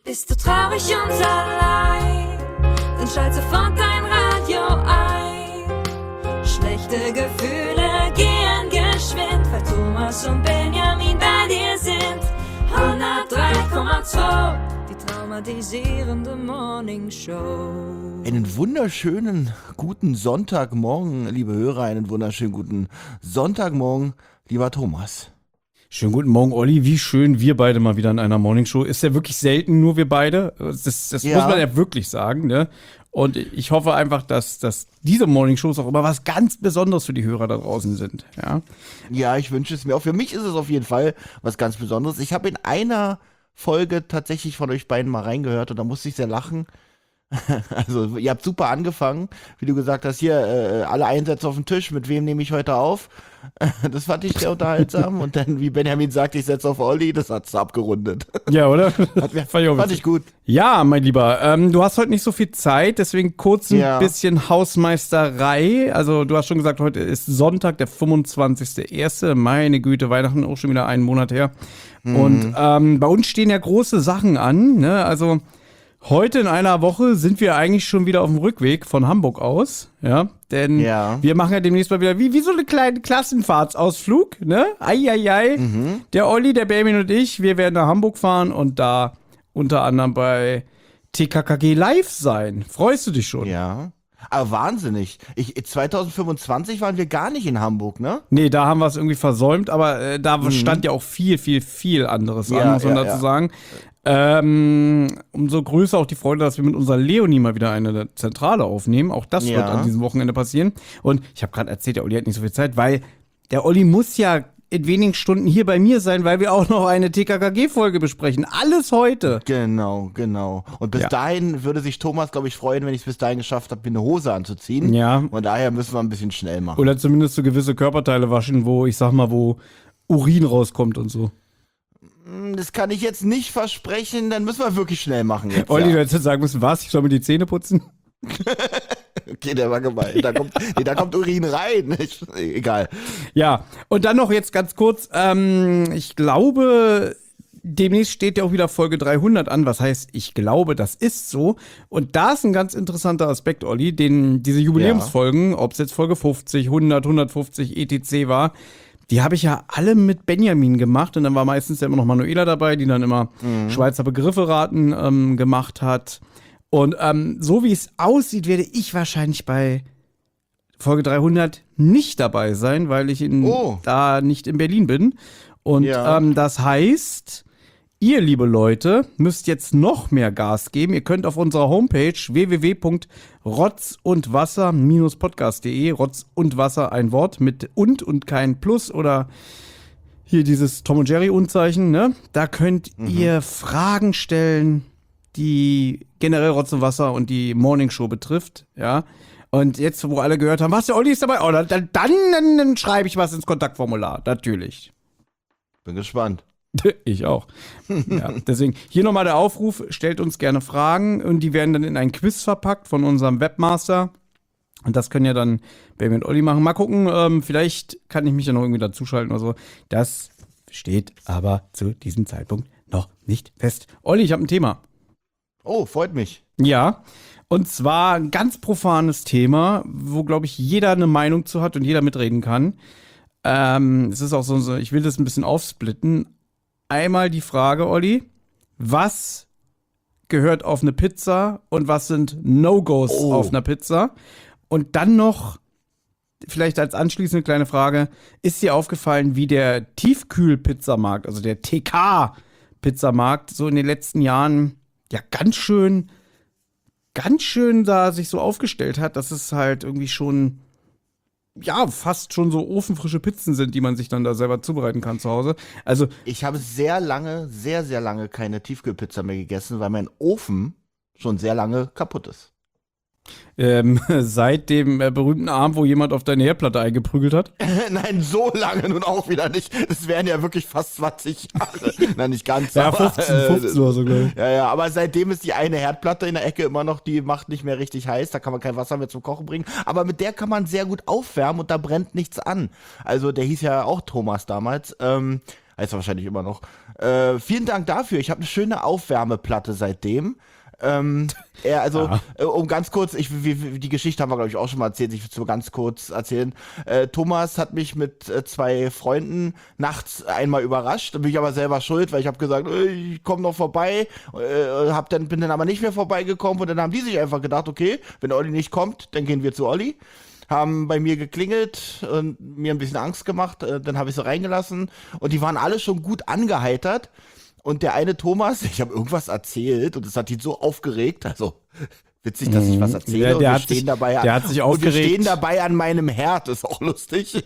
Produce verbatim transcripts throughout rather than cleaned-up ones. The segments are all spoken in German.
Bist du traurig und allein, dann schalt sofort dein Radio ein. Schlechte Gefühle gehen geschwind, weil Thomas und Benjamin bei dir sind. hundertdrei Komma zwei, die traumatisierende Morning Show. Einen wunderschönen guten Sonntagmorgen, liebe Hörer, einen wunderschönen guten Sonntagmorgen, lieber Thomas. Schönen guten Morgen, Olli. Wie schön, wir beide mal wieder in einer Morningshow. Ist ja wirklich selten, nur wir beide. Das, das ja. muss man ja wirklich sagen, ne? Und ich hoffe einfach, dass, dass diese Morningshows auch immer was ganz Besonderes für die Hörer da draußen sind, ja? Ja, ich wünsche es mir. Auch für mich ist es auf jeden Fall was ganz Besonderes. Ich habe in einer Folge tatsächlich von euch beiden mal reingehört und da musste ich sehr lachen. Also, ihr habt super angefangen, wie du gesagt hast, hier, äh, alle Einsätze auf den Tisch, mit wem nehme ich heute auf? Das fand ich sehr unterhaltsam. Und dann, wie Benjamin sagt, ich setze auf Olli, das hat's abgerundet. Ja, oder? Hat mir, fand, ich fand ich gut. Ja, mein Lieber, ähm, du hast heute nicht so viel Zeit, deswegen kurz ein ja. bisschen Hausmeisterei. Also, du hast schon gesagt, heute ist Sonntag, der fünfundzwanzigster erste Meine Güte, Weihnachten auch schon wieder einen Monat her. Mhm. Und ähm, bei uns stehen ja große Sachen an, ne? Also, heute in einer Woche sind wir eigentlich schon wieder auf dem Rückweg von Hamburg aus, ja, denn ja. wir machen ja demnächst mal wieder, wie, wie so eine kleine Klassenfahrtsausflug, ne, Eieiei, mhm. der Olli, der Benjamin und ich, wir werden nach Hamburg fahren und da unter anderem bei T K K G live sein. Freust du dich schon? Ja. Aber wahnsinnig. Ich, zwanzig fünfundzwanzig waren wir gar nicht in Hamburg, ne? Nee, da haben wir es irgendwie versäumt, aber äh, da mhm. stand ja auch viel, viel, viel anderes ja, an, muss man ja, dazu ja. sagen. Ähm, umso größer auch die Freude, dass wir mit unserer Leonie mal wieder eine Zentrale aufnehmen. Auch das ja. wird an diesem Wochenende passieren. Und ich habe gerade erzählt, der Olli hat nicht so viel Zeit, weil der Olli muss ja in wenigen Stunden hier bei mir sein, weil wir auch noch eine T K K G-Folge besprechen. Alles heute. Genau, genau. Und bis ja. dahin würde sich Thomas, glaube ich, freuen, wenn ich es bis dahin geschafft habe, mir eine Hose anzuziehen. Ja. Und daher müssen wir ein bisschen schnell machen. Oder zumindest so gewisse Körperteile waschen, wo, ich sag mal, wo Urin rauskommt und so. Das kann ich jetzt nicht versprechen, dann müssen wir wirklich schnell machen jetzt. Olli, ja. du hättest sagen müssen, was? Ich soll mir die Zähne putzen? Okay, der war gemein. Da kommt, nee, da kommt Urin rein. Ich, egal. Ja, und dann noch jetzt ganz kurz, ähm, ich glaube, demnächst steht ja auch wieder Folge dreihundert an. Was heißt, ich glaube, das ist so. Und da ist ein ganz interessanter Aspekt, Olli, den diese Jubiläumsfolgen, ja. ob es jetzt Folge fünfzig, hundert, hundertfünfzig, et cetera war, die habe ich ja alle mit Benjamin gemacht und dann war meistens ja immer noch Manuela dabei, die dann immer mhm. Schweizer Begriffe raten ähm, gemacht hat. Und ähm, so wie es aussieht, werde ich wahrscheinlich bei Folge dreihundert nicht dabei sein, weil ich in, oh. da nicht in Berlin bin. Und ja. ähm, das heißt, ihr, liebe Leute, müsst jetzt noch mehr Gas geben. Ihr könnt auf unserer Homepage w w w punkt rotz und wasser Bindestrich podcast punkt de, Rotz und Wasser ein Wort mit und und kein Plus oder hier dieses Tom und Jerry Unzeichen, ne? Da könnt mhm. ihr Fragen stellen, die generell Rotz und Wasser und die Morning Show betrifft, ja. Und jetzt, wo alle gehört haben, was, der Olli ist dabei, oh, dann, dann, dann, dann schreibe ich was ins Kontaktformular, natürlich. Bin gespannt. Ich auch. Ja, deswegen hier nochmal der Aufruf, stellt uns gerne Fragen und die werden dann in ein Quiz verpackt von unserem Webmaster. Und das können ja dann Baby und Olli machen. Mal gucken, ähm, vielleicht kann ich mich ja noch irgendwie dazuschalten oder so. Das steht aber zu diesem Zeitpunkt noch nicht fest. Olli, ich habe ein Thema. Oh, freut mich. Ja, und zwar ein ganz profanes Thema, wo, glaube ich, jeder eine Meinung zu hat und jeder mitreden kann. Ähm, es ist auch so, ich will das ein bisschen aufsplitten. Einmal die Frage, Olli, was gehört auf eine Pizza und was sind No-Gos oh. auf einer Pizza? Und dann noch, vielleicht als anschließende kleine Frage, ist dir aufgefallen, wie der Tiefkühl-Pizzamarkt, also der T K-Pizzamarkt, so in den letzten Jahren ja ganz schön, ganz schön da sich so aufgestellt hat, dass es halt irgendwie schon ja, fast schon so ofenfrische Pizzen sind, die man sich dann da selber zubereiten kann zu Hause. Also ich habe sehr lange, sehr, sehr lange keine Tiefkühlpizza mehr gegessen, weil mein Ofen schon sehr lange kaputt ist. Ähm, seit dem äh, berühmten Abend, wo jemand auf deine Herdplatte eingeprügelt hat? Nein, so lange nun auch wieder nicht. Das wären ja wirklich fast zwanzig Jahre. Nein, nicht ganz. Ja, aber, fünfzehn, fünfzehn oder so, glaube ich. Ja, ja, aber seitdem ist die eine Herdplatte in der Ecke immer noch, die macht nicht mehr richtig heiß. Da kann man kein Wasser mehr zum Kochen bringen. Aber mit der kann man sehr gut aufwärmen und da brennt nichts an. Also der hieß ja auch Thomas damals. Ähm, Heißt er wahrscheinlich immer noch. Äh, vielen Dank dafür. Ich habe eine schöne Aufwärmeplatte seitdem. Ähm, er, also, Ja. äh, um ganz kurz, ich, wie, wie, die Geschichte haben wir, glaube ich, auch schon mal erzählt. Ich will es nur ganz kurz erzählen. Äh, Thomas hat mich mit äh, zwei Freunden nachts einmal überrascht. Da bin ich aber selber schuld, weil ich habe gesagt, äh, ich komme noch vorbei. Äh, hab dann, bin dann aber nicht mehr vorbeigekommen. Und dann haben die sich einfach gedacht, okay, wenn Olli nicht kommt, dann gehen wir zu Olli. Haben bei mir geklingelt und mir ein bisschen Angst gemacht. Äh, dann habe ich sie reingelassen. Und die waren alle schon gut angeheitert. Und der eine Thomas, ich habe irgendwas erzählt und das hat ihn so aufgeregt. Also witzig, dass ich was erzähle. Ja, der und wir hat stehen sich- dabei der hat sich und wir aufgeregt. stehen dabei an meinem Herd. Das ist auch lustig.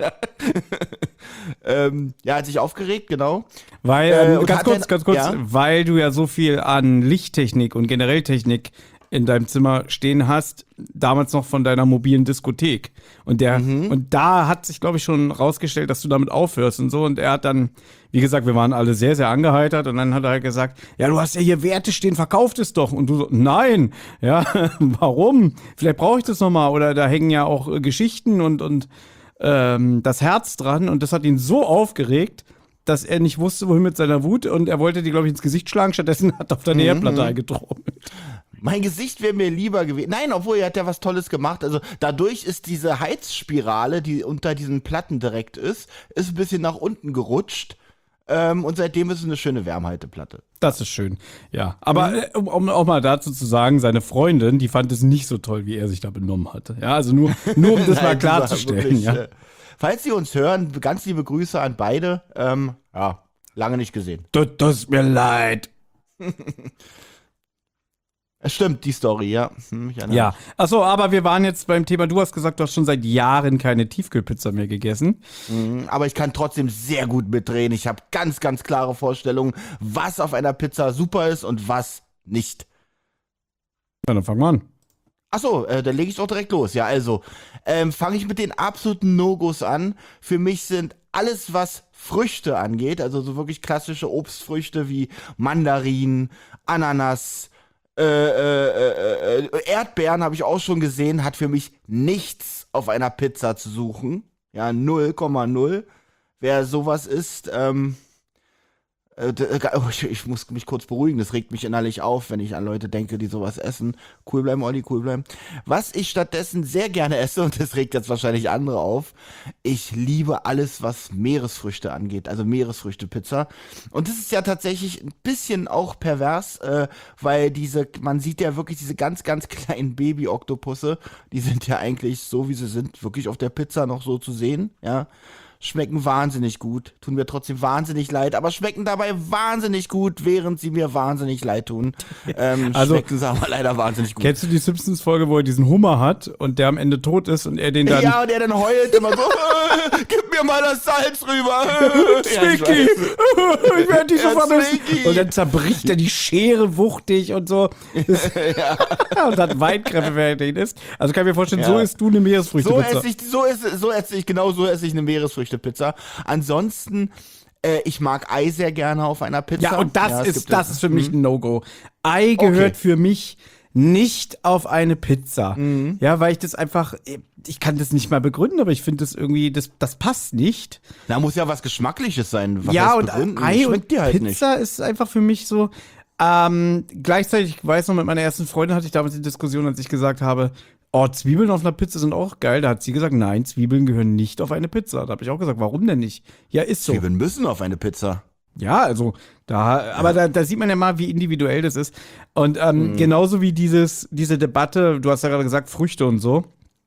ähm, ja, hat sich aufgeregt, genau. Weil, Äh, ähm, und ganz hat kurz, dann- ganz kurz, ja? weil du ja so viel an Lichttechnik und generell Technik in deinem Zimmer stehen hast, damals noch von deiner mobilen Diskothek. Und der, Mhm. und da hat sich, glaube ich, schon rausgestellt, dass du damit aufhörst und so. Und er hat dann, wie gesagt, wir waren alle sehr, sehr angeheitert und dann hat er halt gesagt, ja, du hast ja hier Werte stehen, verkauft es doch. Und du so, nein, ja, warum? Vielleicht brauche ich das nochmal. Oder da hängen ja auch äh, Geschichten und, und ähm, das Herz dran. Und das hat ihn so aufgeregt, dass er nicht wusste, wohin mit seiner Wut. Und er wollte die, glaube ich, ins Gesicht schlagen. Stattdessen hat er auf deine Herdplatte eingetrommelt. Mein Gesicht wäre mir lieber gewesen. Nein, obwohl er hat ja was Tolles gemacht. Also dadurch ist diese Heizspirale, die unter diesen Platten direkt ist, ist ein bisschen nach unten gerutscht. Ähm, und seitdem ist es eine schöne Wärmhalteplatte. Das ist schön, ja. Aber äh, um, um auch mal dazu zu sagen, seine Freundin, die fand es nicht so toll, wie er sich da benommen hatte. Ja, also nur, nur um das mal Nein, die war klarzustellen. wirklich, Ja. äh, Falls Sie uns hören, ganz liebe Grüße an beide. Ähm, ja, lange nicht gesehen. Das, das ist mir leid. Es stimmt, die Story, ja. Hm, ich erinnere Ja, achso, aber wir waren jetzt beim Thema, du hast gesagt, du hast schon seit Jahren keine Tiefkühlpizza mehr gegessen. mich. Aber ich kann trotzdem sehr gut mitdrehen. Ich habe ganz, ganz klare Vorstellungen, was auf einer Pizza super ist und was nicht. Ja, dann fangen wir an. Achso, äh, dann lege ich doch direkt los. Ja, also, ähm, fange ich mit den absoluten No-Gos an. Für mich sind alles, was Früchte angeht, also so wirklich klassische Obstfrüchte wie Mandarinen, Ananas, äh, äh, äh, Erdbeeren habe ich auch schon gesehen, hat für mich nichts auf einer Pizza zu suchen. Ja, null Komma null. Wer sowas isst, ähm, äh, d- äh, oh, ich, ich muss mich kurz beruhigen, das regt mich innerlich auf, wenn ich an Leute denke, die sowas essen. Cool bleiben, Olli, cool bleiben. Was ich stattdessen sehr gerne esse, und das regt jetzt wahrscheinlich andere auf, ich liebe alles, was Meeresfrüchte angeht, also Meeresfrüchte-Pizza. Und das ist ja tatsächlich ein bisschen auch pervers, äh, weil diese, man sieht ja wirklich diese ganz, ganz kleinen Baby-Oktopusse, die sind ja eigentlich so, wie sie sind, wirklich auf der Pizza noch so zu sehen, ja. Schmecken wahnsinnig gut, tun mir trotzdem wahnsinnig leid, aber schmecken dabei wahnsinnig gut, während sie mir wahnsinnig leid tun. Ähm, Also- schmecken sie aber leider wahnsinnig gut. Kennst du die Simpsons-Folge, wo er diesen Hummer hat und der am Ende tot ist und er den dann. Ja, und der dann heult immer so, äh, gib mir mal das Salz rüber. Ja, ich Zwinki! weiß. Ich werde dich so Ja, vermissen. Zwinki. Und dann zerbricht er die Schere wuchtig und so. Das, und hat Weinkräfte, während er ihn isst. Also kann ich mir vorstellen, Ja. so isst du eine So Meeresfrüchtepizza. esse ich, so esse, so esse ich, genau so esse ich eine Meeresfrüchtepizza. Ansonsten, äh, ich mag Ei sehr gerne auf einer Pizza. Ja, und das Ja, es ist, gibt das ja- ist für mich ein No-Go. Ei gehört Okay. für mich nicht auf eine Pizza. Mhm. Ja, weil ich das einfach, ich kann das nicht mal begründen, aber ich finde das irgendwie, das, das passt nicht. Da muss ja was Geschmackliches sein. Was ja, heißt und begründen? Ei Schmeckt und dir halt Pizza ist einfach für mich so. Ähm, gleichzeitig, ich weiß noch, mit meiner ersten Freundin hatte ich damals die Diskussion, als ich gesagt habe, oh, Zwiebeln auf einer Pizza sind auch geil. Da hat sie gesagt, nein, Zwiebeln gehören nicht auf eine Pizza. Da habe ich auch gesagt, warum denn nicht? Ja, ist so. Zwiebeln müssen auf eine Pizza. Ja, also da, aber da, da sieht man ja mal, wie individuell das ist. Und ähm, genauso wie dieses, diese Debatte, du hast ja gerade gesagt, Früchte und so,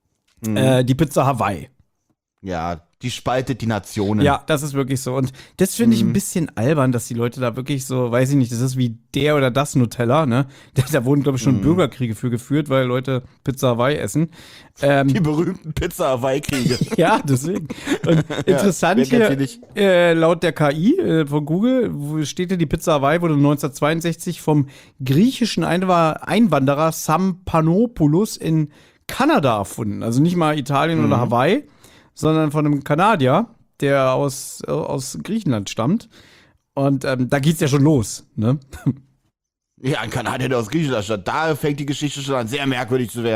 äh, die Pizza Hawaii. Ja, die spaltet die Nationen. Ja, das ist wirklich so. Und das finde ich ein bisschen albern, dass die Leute da wirklich so, weiß ich nicht, das ist wie der oder das Nutella, ne? Da, da wurden, glaube ich, schon Bürgerkriege für geführt, weil Leute Pizza Hawaii essen. Ähm, Die berühmten Pizza-Hawaii-Kriege. ja, deswegen. Und interessant wer kennt sie hier, nicht? äh, laut der K I äh, von Google, wo steht hier, die Pizza Hawaii wurde neunzehnhundertzweiundsechzig vom griechischen Einwa- Einwanderer Sampanopoulos in Kanada erfunden. Also nicht mal Italien oder Hawaii, sondern von einem Kanadier, der aus, äh, aus Griechenland stammt. Und ähm, da geht's ja schon los, ne? Ja, ein Kanadier, der aus Griechenland stammt. Da fängt die Geschichte schon an, sehr merkwürdig zu werden.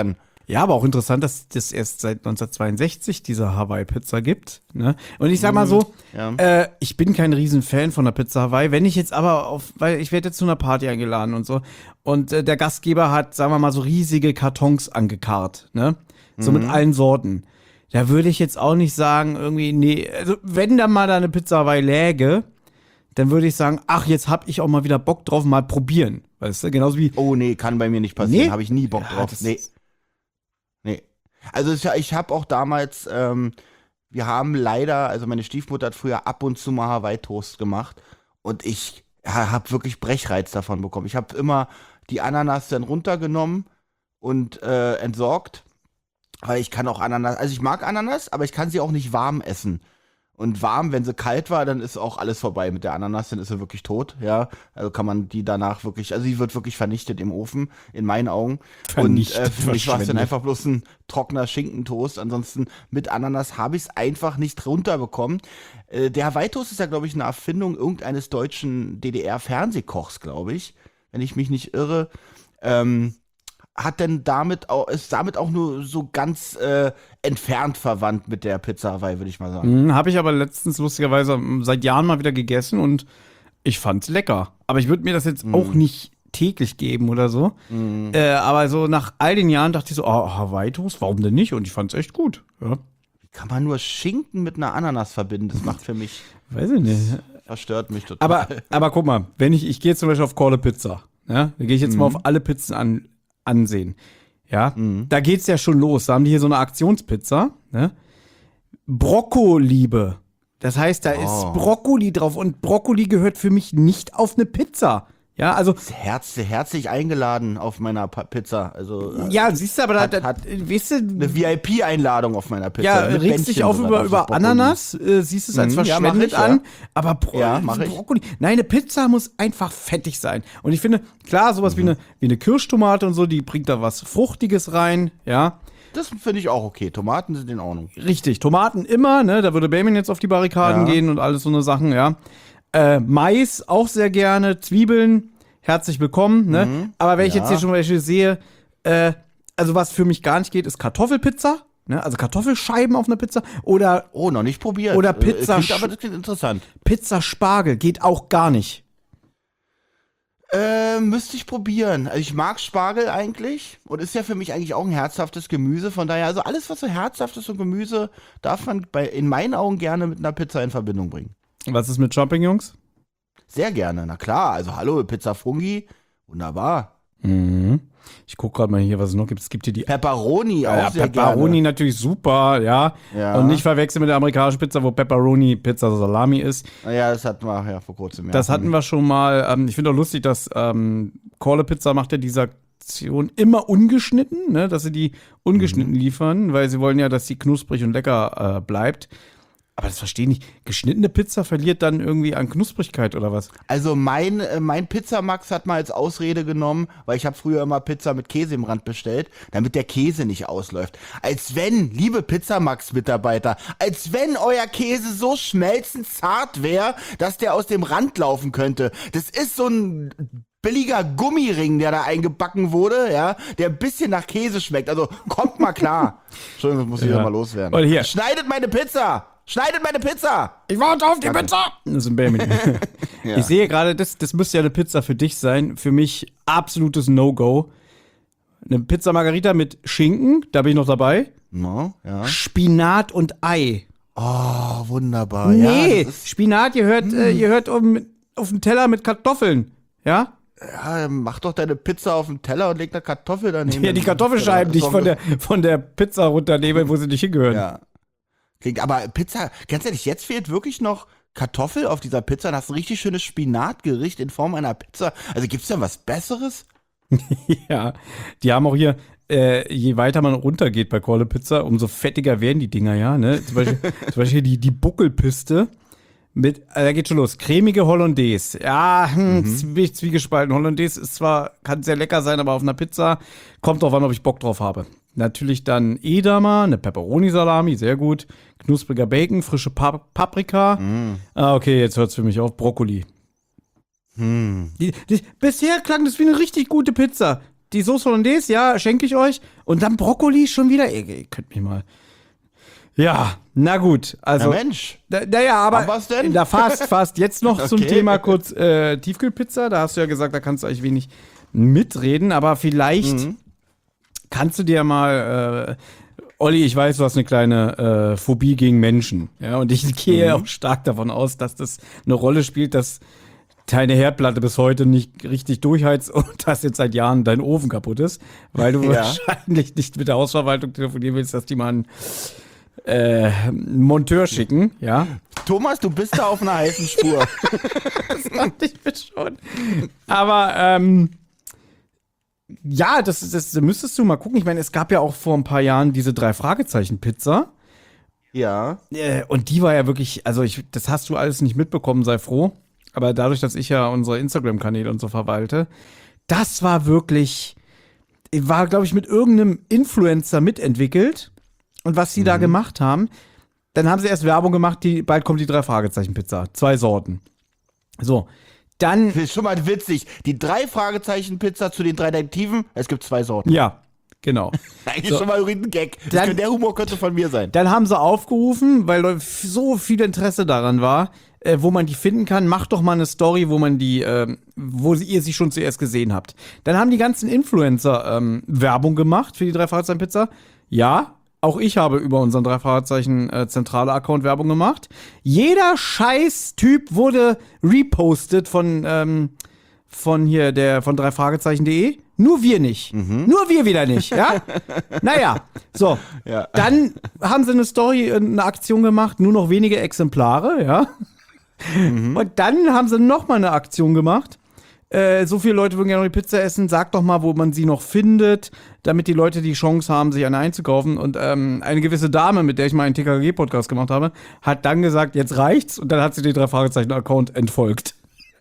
Ja, aber auch interessant, dass das erst seit neunzehnhundertzweiundsechzig diese Hawaii-Pizza gibt. Ne? Und ich sag mal so, Ja. äh, ich bin kein Riesenfan von der Pizza Hawaii. Wenn ich jetzt aber auf, weil ich werde jetzt zu einer Party eingeladen und so. Und äh, der Gastgeber hat, sagen wir mal, so riesige Kartons angekarrt, ne? So mit allen Sorten. Da würde ich jetzt auch nicht sagen, irgendwie, nee, also wenn da mal da eine Pizza Hawaii läge, dann würde ich sagen, ach, jetzt hab ich auch mal wieder Bock drauf, mal probieren. Weißt du, genauso wie. Oh nee, kann bei mir nicht passieren. Nee? Habe ich nie Bock Ja, drauf. das Nee. ist- Nee. Also es- ich habe auch damals, ähm, wir haben leider, also meine Stiefmutter hat früher ab und zu mal Hawaii-Toast gemacht und ich ja, habe wirklich Brechreiz davon bekommen. Ich habe immer die Ananas dann runtergenommen und äh, entsorgt, weil ich kann auch Ananas, also ich mag Ananas, aber ich kann sie auch nicht warm essen. Und warm, wenn sie kalt war, dann ist auch alles vorbei mit der Ananas, dann ist sie wirklich tot, ja. Also kann man die danach wirklich, also sie wird wirklich vernichtet im Ofen, in meinen Augen. Vernichtet, und äh, für mich war es dann verschwendet. einfach bloß ein trockener Schinkentoast. Ansonsten mit Ananas habe ich es einfach nicht runterbekommen. Äh, der Hawaii-Toast ist ja, glaube ich, eine Erfindung irgendeines deutschen D D R-Fernsehkochs, glaube ich, wenn ich mich nicht irre. Ähm, hat denn damit auch, ist damit auch nur so ganz äh, entfernt verwandt mit der Pizza Hawaii, würde ich mal sagen. Hm, habe ich aber letztens lustigerweise ähm, seit Jahren mal wieder gegessen und ich fand's lecker. Aber ich würde mir das jetzt auch nicht täglich geben oder so. Äh, aber so nach all den Jahren dachte ich so, oh, Hawaii-Toast, warum denn nicht? Und ich fand's echt gut. Ja. Wie kann man nur Schinken mit einer Ananas verbinden? Das macht für mich, Weiß ich nicht. verstört mich total. Aber, aber guck mal, wenn ich, ich gehe jetzt zum Beispiel auf Call a Pizza, ja, da gehe ich jetzt mal auf alle Pizzen an, ansehen. Ja, da geht's ja schon los. Da haben die hier so eine Aktionspizza, ne? Brokkoliebe. Das heißt, da Oh. ist Brokkoli drauf und Brokkoli gehört für mich nicht auf eine Pizza. Ja, also, Herz, herzlich eingeladen auf meiner Pa- Pizza. Also äh, ja, siehst du, aber da, Hat- da hat- weißt du, eine V I P-Einladung auf meiner Pizza. ja, mit regst dich Bändchen auf sogar über, drauf, über Brokkoli. Ananas, äh, siehst es als Mhm, ja, mach verschwendet ich, ja. an, aber Bro Ja, mach ich. Brokkoli, nein, eine Pizza muss einfach fettig sein. Und ich finde, klar, sowas Mhm. wie, eine, wie eine Kirschtomate und so, die bringt da was Fruchtiges rein, ja. Das finde ich auch okay. Tomaten sind in Ordnung. Richtig, Tomaten immer, ne, da würde Benjamin jetzt auf die Barrikaden Ja. gehen und alles so eine Sachen, ja. Äh, Mais auch sehr gerne, Zwiebeln, herzlich willkommen, ne. Mhm. Aber wenn ich Ja. jetzt hier schon welche sehe, äh, also was für mich gar nicht geht, ist Kartoffelpizza, ne, also Kartoffelscheiben auf einer Pizza oder Oh, noch nicht probiert. Oder Äh, Pizza Klingt, sch- aber das klingt interessant. Pizza Spargel geht auch gar nicht. Äh, müsste ich probieren. Also ich mag Spargel eigentlich und ist ja für mich eigentlich auch ein herzhaftes Gemüse. Von daher, also alles, was so herzhaft ist und Gemüse, darf man bei, in meinen Augen gerne mit einer Pizza in Verbindung bringen. Was ist mit Champignons? Sehr gerne, na klar. Also hallo, Pizza Fungi, wunderbar. Mhm. Ich gucke gerade mal hier, was es noch gibt. Es gibt hier die Pepperoni auch ja, sehr Pepperoni gerne. natürlich super, ja. Ja. Und nicht verwechseln mit der amerikanischen Pizza, wo Pepperoni Pizza Salami ist. Ja, das hatten wir ja vor kurzem. Ja. Das hatten wir schon mal. Ähm, ich finde auch lustig, dass ähm, Call a Pizza macht ja diese Aktion immer ungeschnitten, ne? Dass sie die ungeschnitten Mhm. liefern, weil sie wollen ja, dass die knusprig und lecker äh, bleibt. Aber das verstehe ich nicht. Geschnittene Pizza verliert dann irgendwie an Knusprigkeit oder was? Also mein, äh, mein Pizzamax hat mal als Ausrede genommen, weil ich habe früher immer Pizza mit Käse im Rand bestellt, damit der Käse nicht ausläuft. Als wenn, liebe Pizzamax-Mitarbeiter, als wenn euer Käse so schmelzend zart wäre, dass der aus dem Rand laufen könnte. Das ist so ein billiger Gummiring, der da eingebacken wurde, ja, der ein bisschen nach Käse schmeckt. Also kommt mal klar. Entschuldigung, das muss ich Ja. ja mal loswerden. Und hier. Schneidet meine Pizza! Schneidet meine Pizza! Ich warte auf die Pizza! Das ist ein Benjamin. Ja. Ich sehe gerade, das, das müsste ja eine Pizza für dich sein. Für mich absolutes No-Go. Eine Pizza Margarita mit Schinken, da bin ich noch dabei. No, ja. Spinat und Ei. Oh, wunderbar. Nee, Ja, das ist, Spinat, ihr hört, äh, ihr hört um, auf dem Teller mit Kartoffeln. Ja? ja, mach doch deine Pizza auf den Teller und leg eine Kartoffel daneben. Ja, die Kartoffelscheiben, die ich von der, von der Pizza runternehme, wo sie nicht hingehören. Ja. Klingt, aber Pizza, ganz ehrlich, jetzt fehlt wirklich noch Kartoffel auf dieser Pizza. Dann hast du ein richtig schönes Spinatgericht in Form einer Pizza. Also gibt's da was Besseres? Ja, die haben auch hier, äh, je weiter man runtergeht bei Call a Pizza, umso fettiger werden die Dinger, ja. Ne? Zum Beispiel, zum Beispiel die, die Buckelpiste mit, äh, da geht schon los, cremige Hollandaise. Ja, hm, zwie, zwiegespalten. Hollandaise ist zwar, kann sehr lecker sein, aber auf einer Pizza kommt drauf an, ob ich Bock drauf habe. Natürlich dann Edamer, eine Pepperoni-Salami, sehr gut. Knuspriger Bacon, frische Pap Paprika. Ah, okay, jetzt hört's für mich auf. Brokkoli. Hm. Die, die, bisher klang das wie eine richtig gute Pizza. die Sauce Hollandaise, ja, schenke ich euch. Und dann Brokkoli schon wieder. Ihr, ihr könnt mich mal. Ja, na gut. Also, Na Mensch. Da, naja, aber Aber was denn? da fast, fast. Jetzt noch zum Okay. Thema kurz äh, Tiefkühlpizza. Da hast du ja gesagt, da kannst du eigentlich wenig mitreden. Aber vielleicht Mhm. kannst du dir mal, äh, Olli, ich weiß, du hast eine kleine äh, Phobie gegen Menschen. Ja, und ich gehe Mhm. auch stark davon aus, dass das eine Rolle spielt, dass deine Herdplatte bis heute nicht richtig durchheizt und dass jetzt seit Jahren dein Ofen kaputt ist, weil du Ja. wahrscheinlich nicht mit der Hausverwaltung telefonieren willst, dass die mal einen äh, Monteur schicken, ja. Thomas, du bist da auf einer heißen Spur. Das dachte ich mir schon. Aber ähm, ja, das, das, das müsstest du mal gucken. Ich meine, es gab ja auch vor ein paar Jahren diese Drei-Fragezeichen-Pizza. Ja. Äh, und die war ja wirklich, also ich, das hast du alles nicht mitbekommen, sei froh. Aber dadurch, dass ich ja unsere Instagram-Kanäle und so verwalte, das war wirklich, war, glaube ich, mit irgendeinem Influencer mitentwickelt. Und was sie da gemacht haben, dann haben sie erst Werbung gemacht, die, bald kommt die Drei-Fragezeichen-Pizza. Zwei Sorten. So, dann, Das ist schon mal witzig. Die drei Fragezeichen-Pizza zu den drei Detektiven. Es gibt zwei Sorten. ja, genau. Eigentlich So. schon mal ein Gag. Das Dann- könnte, der Humor könnte von mir sein. Dann haben sie aufgerufen, weil Leute so viel Interesse daran war, äh, wo man die finden kann. Macht doch mal eine Story, wo man die, ähm, wo sie, ihr sie schon zuerst gesehen habt. Dann haben die ganzen Influencer ähm, Werbung gemacht für die Drei-Fragezeichen-Pizza. Ja, auch ich habe über unseren Drei-Fragezeichen-zentrale-Account Werbung gemacht. Jeder Scheiß-Typ wurde repostet von, ähm, von hier, der, von drei Fragezeichen punkt de. Nur wir nicht. Nur wir wieder nicht, ja? Naja, so. Ja. Dann haben sie eine Story, eine Aktion gemacht, nur noch wenige Exemplare, ja? Und dann haben sie noch mal eine Aktion gemacht. Äh, so viele Leute würden gerne noch die Pizza essen. Sag doch mal, wo man sie noch findet, damit die Leute die Chance haben, sich eine einzukaufen. Und ähm, eine gewisse Dame, mit der ich mal einen T K G Podcast gemacht habe, hat dann gesagt, jetzt reicht's. Und dann hat sie den drei Fragezeichen Account entfolgt.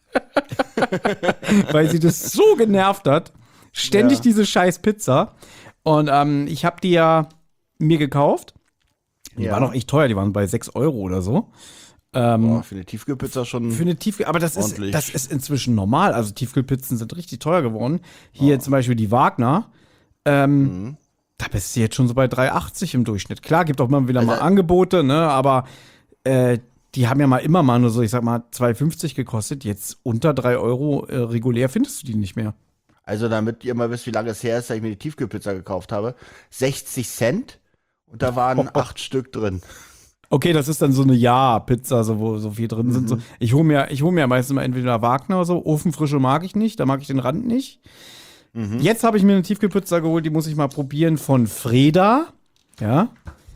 Weil sie das so genervt hat. Ständig Ja. diese scheiß Pizza. Und ähm, ich habe die ja mir gekauft. Die Ja. waren auch echt teuer, die waren bei sechs Euro oder so. Ähm, Boah, für eine Tiefkühlpizza schon. für eine Tiefkühl, aber das ist, Ordentlich. das ist inzwischen normal. Also Tiefkühlpizzen sind richtig teuer geworden. Hier zum Beispiel die Wagner. Ähm, Mhm. Da bist du jetzt schon so bei drei achtzig im Durchschnitt. Klar, gibt auch mal wieder mal Also- Angebote, ne? Aber äh, die haben ja mal immer mal nur so, ich sag mal, zwei fünfzig gekostet. Jetzt unter drei Euro äh, regulär findest du die nicht mehr. Also, damit ihr mal wisst, wie lange es her ist, dass ich mir die Tiefkühlpizza gekauft habe. sechzig Cent. Und da waren acht Stück drin. Okay, das ist dann so eine Ja-Pizza, so, wo so viel drin sind. So. Ich hole mir, ich hol mir meistens mal entweder Wagner oder so. Ofenfrische mag ich nicht, da mag ich den Rand nicht. Jetzt habe ich mir eine Tiefkühlpizza geholt, die muss ich mal probieren von Freda. Ja.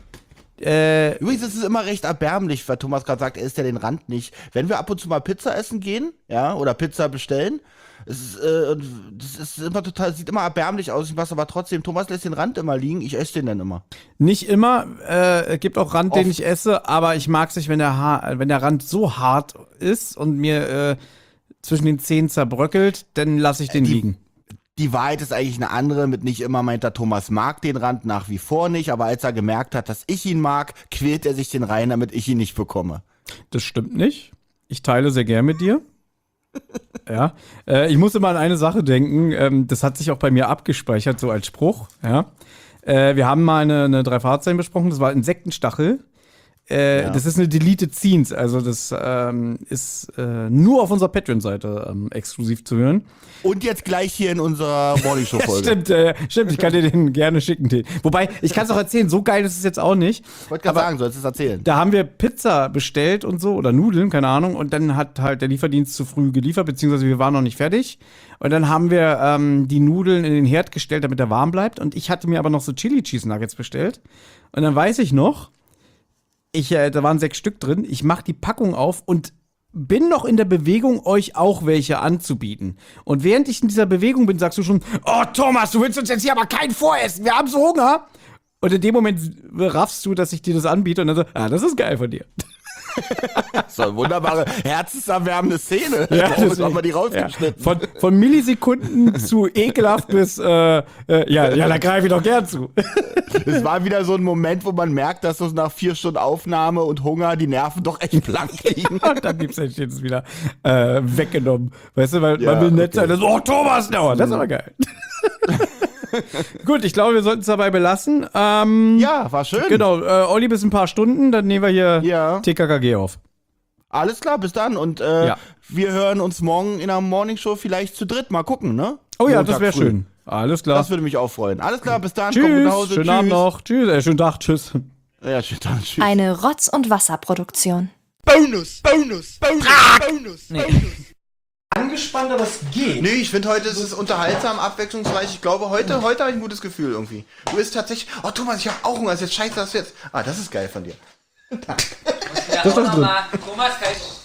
Äh, Übrigens ist es immer recht erbärmlich, weil Thomas gerade sagt, er isst ja den Rand nicht. Wenn wir ab und zu mal Pizza essen gehen, ja, oder Pizza bestellen, es ist, äh, das ist immer total, sieht immer erbärmlich aus, ich mach's aber trotzdem, Thomas lässt den Rand immer liegen, ich esse den dann immer. nicht immer. Äh, es gibt auch Rand, den Oft. ich esse, aber ich mag es nicht, wenn der, Haar, wenn der Rand so hart ist und mir äh, zwischen den Zähnen zerbröckelt, dann lasse ich den die- liegen. Die Wahrheit ist eigentlich eine andere, mit nicht immer meint er, Thomas mag den Rand nach wie vor nicht, aber als er gemerkt hat, dass ich ihn mag, quält er sich den rein, damit ich ihn nicht bekomme. Das stimmt nicht. Ich teile sehr gern mit dir. Ja. Äh, ich muss immer an eine Sache denken. Ähm, das hat sich auch bei mir abgespeichert, so als Spruch. Ja. Äh, wir haben mal eine, eine drei Fahrzeuge besprochen. Das war Insektenstachel. Äh, Ja. Das ist eine Deleted Scenes. Also, das ähm, ist äh, nur auf unserer Patreon-Seite ähm, exklusiv zu hören. Und jetzt gleich hier in unserer Morningshow-Folge. Stimmt, äh, stimmt. Ich kann dir den gerne schicken. Den. Wobei, ich kann es auch erzählen. So geil ist es jetzt auch nicht. Ich wollte gerade sagen, sollst du es erzählen. Da haben wir Pizza bestellt und so oder Nudeln, keine Ahnung. Und dann hat halt der Lieferdienst zu früh geliefert, beziehungsweise wir waren noch nicht fertig. Und dann haben wir ähm, die Nudeln in den Herd gestellt, damit er warm bleibt. Und ich hatte mir aber noch so Chili Cheese Nuggets bestellt. Und dann weiß ich noch, ich, äh, da waren sechs Stück drin. Ich mache die Packung auf und bin noch in der Bewegung, euch auch welche anzubieten. Und während ich in dieser Bewegung bin, sagst du schon, oh Thomas, du willst uns jetzt hier aber keinen voressen, wir haben so Hunger. Und in dem Moment raffst du, dass ich dir das anbiete und dann so, ah, das ist geil von dir. So eine wunderbare, herzenserwärmende Szene. Ja, Warum deswegen. haben wir die Ja. rausgeschnitten? Von, von Millisekunden zu ekelhaft bis, äh, äh, ja, ja, da greife ich doch gern zu. Es war wieder so ein Moment, wo man merkt, dass so nach vier Stunden Aufnahme und Hunger die Nerven doch echt blank liegen. Und dann gibt's den wieder äh, weggenommen. Weißt du, weil Ja, man will nett okay. sein. So, oh, Thomas, no, das ist aber geil. Gut, ich glaube, wir sollten es dabei belassen. Ähm, Ja, war schön. Genau, äh, Olli bis ein paar Stunden, dann nehmen wir hier Ja. T K K G auf. Alles klar, bis dann. Und äh, Ja. wir hören uns morgen in der Morningshow vielleicht zu dritt. Mal gucken, ne? Oh ja, Montag das wäre früh. schön. Alles klar. Das würde mich auch freuen. Alles klar, bis dann. Komm gut nach Tschüss, Hause. schönen Tschüss. Abend noch. Tschüss, äh, schönen Tag, tschüss. Ja, schönen Tag. Tschüss. Eine Rotz- und Wasserproduktion. Bonus, Bonus, Bonus, Bonus, Bonus. Angespannt, aber es geht. Nee, ich finde heute ist es unterhaltsam, abwechslungsreich. Ich glaube, heute, heute habe ich ein gutes Gefühl irgendwie. Du bist tatsächlich. Oh, Thomas, ich habe auch Hunger. Das ist jetzt scheiße, das jetzt. Ah, das ist geil von dir. Das ist doch drin. Thomas, kann ich